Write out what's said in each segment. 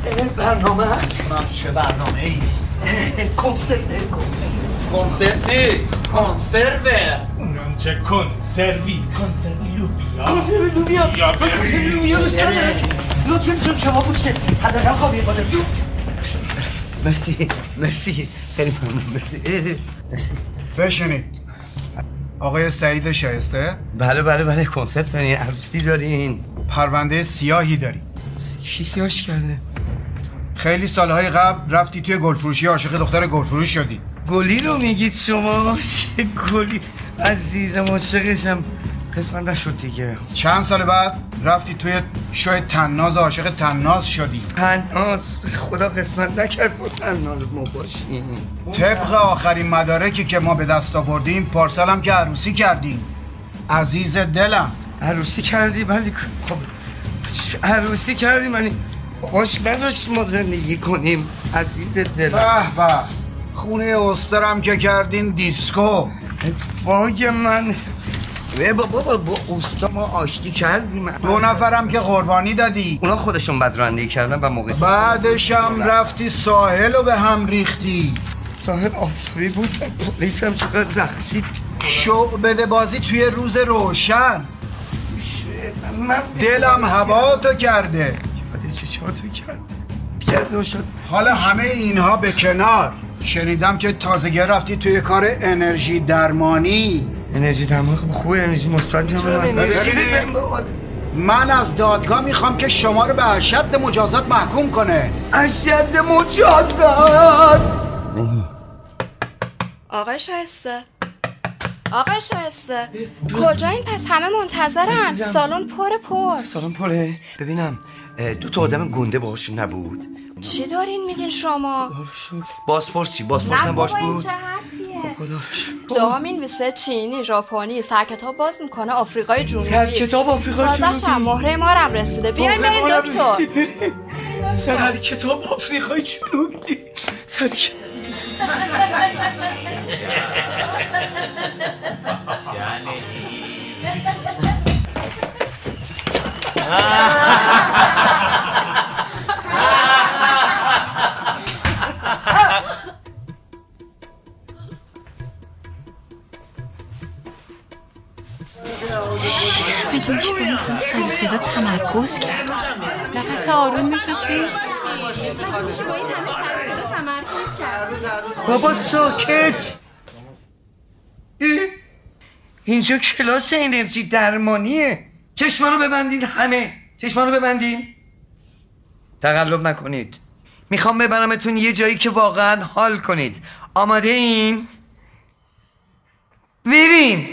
برنامه هست. چه برنامه ای؟ کنسرت کنسرت نیست، کنسروه. اونم چه کنسروی لوبیا. کنسرت لوبیا. کنسرت لوبیا رو سره. لطفاً جون کباب بوشه. حداقل خوابی قادر جون. مرسی خیلی ممنون. مرسی. بشینید. آقای سعید شایسته؟ بله کنسرت دارین، عروسی دارین، پرونده سیاهی دارین. کی سیاهش کرده؟ خیلی سالهای قبل رفتی توی گلفروشی عاشق دختر گلفروش شدی. گلی رو میگید شما؟ چه گلی عزیزم، عاشقشم. قسمت نشد دیگه. چند سال بعد رفتی توی شو تناز عاشق تناز شدی. تناز؟ خدا قسمت نکرد با تناز ما باشیم. طبق آخرین مدارکی که ما به دست آوردیم پارسال هم که عروسی کردیم. عزیز دلم عروسی کردی؟ ولی خب عروسی کردیم ولی باش نذاشت ما زندگی کنیم. عزیز دلم. به خونه استرم که کردین دیسکو. وای من بابا با اوستا ما آشتی کردیم. 2 نفرم که قربانی دادی. اونا خودشون بد رانندگی کردن و موقع بعدش هم رفتی ساحل رو به هم ریختی. ساحل آفتابی بود. پلیس هم چقدر رقصید. شعبده بازی توی روز روشن. دلم هوا تو کرده. چشاتو کرده شد. حالا همه اینها به کنار. شنیدم که تازگی رفتی توی کار انرژی درمانی. انرژی درمانی؟ خب خوبه، انرژی مثبت من از دادگاه میخوام که شما رو به اشد مجازات محکوم کنه. اشد مجازات؟ آقای شایسته کجایین؟ پس همه منتظرن. سالن پر. سالن پره. ببینم 2 آدم گنده باهاشون نبود؟ چی دارین میگین شما؟ بازپرس چی؟ بازپرس هم باش بود؟ چه حرفیه؟ دام اینویسه چینی، ژاپنی، سرکتاب باز میکنه آفریقای جنوبی. سرکتاب آفریقای جنوبی؟ تازه هم مهره ما هم رسیده. بیاین بریم دکتر. سرکتاب آفریقای جنوبی. مگه میشه با سر صدا تمرکز کرد؟ نفس آروم میکشی؟ بابا ساکت. اینجا کلاس انرژی درمانیه. چشما رو ببندید، همه چشما رو ببندید. تقلب نکنید. میخوام ببرمتون یه جایی که واقعا حال کنید. آماده این؟ بریم.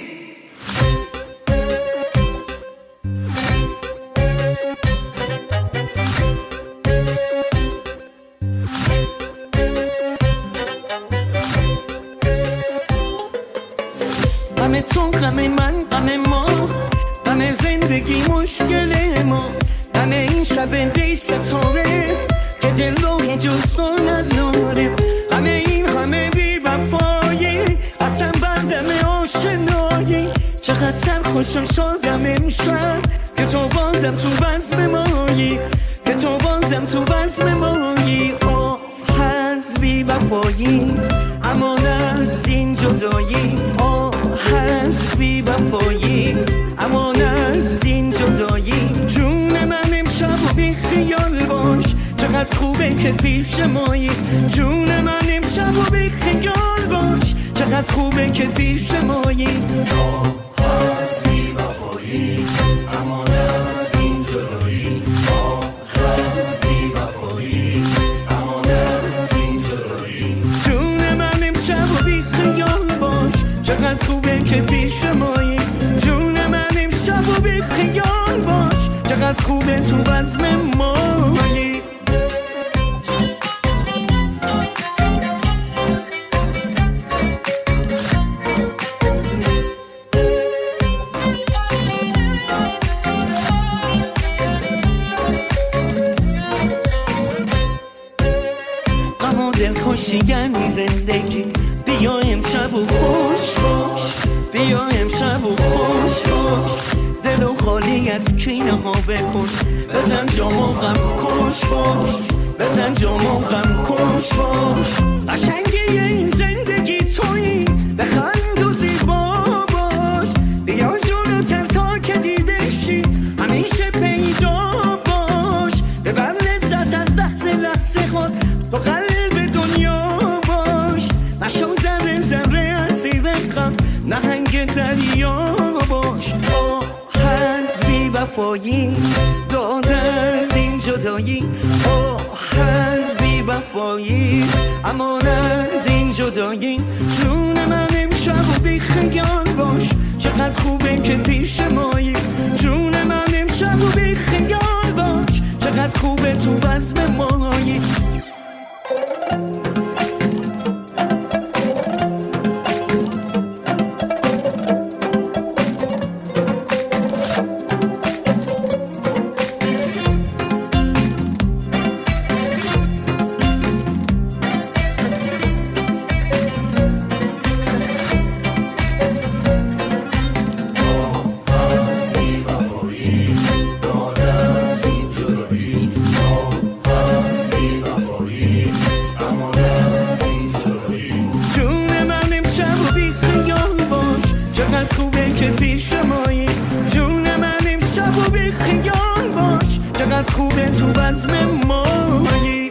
غم تو، غم من، غم ما، غم زندگی مشکل ما، غم این شب بی ستاره که دل رو جز تو نداره، غم این همه بی وفایی اصلا بردم آشنایی. چقدر سرخوشم شدم امشب که تو بازم تو بزم مایی، که تو بازم تو بزم مایی. آه هز بی وفایی اما از این جدایی، هست بی وفایی اما از این جدایی. جون من امشب و بی خیال باش، چقدر خوبه که پیش مایی. جون من امشب و بی خیال باش، چقدر خوبه که پیش مایی. هست بی وفایی اما از این جدایی، هست بی وفایی اما از این جدایی. جون من امشب و بی خیال باش، چقدر خوبه که پیش مایی. جون من امشب و بی خیال باش، چقدر خوبه تو بزم مایی. غم و دلخوشی یعنی زندگی. بیا امشب و خوش باش، بیا امشب و خوش باش. دلو خالی از کینه ها بکن، بزن جام و غم کش باش. بزن جامو غم کش باش قشنگی این زندگی تویی بخند و زیبا باش بیا جلوتر تا که دیده شی همیشه پیدا باش ببر لذت از لحظه لحظه خود تو قلب دنیا باش نشو ذره ذره اسیر غم نهنگ دریا باش از بی وفایی داد از این جدایی از بی وفایی امان از این جدایی جون من امشب و بی خیال باش چقدر خوبه که پیش مایی جون من امشب و بی خیال باش چقدر خوبه تو بزم مایی خوبه تو بزم مایی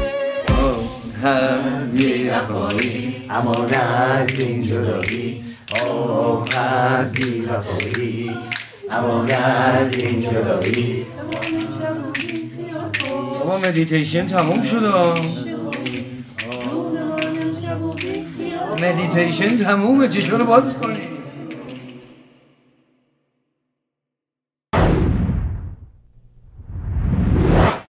از بی وفایی امان از این جدایی از بی وفایی امان از این جدایی بابا مدیتیشن تموم شد مدیتیشن تمومه چشم رو باز کن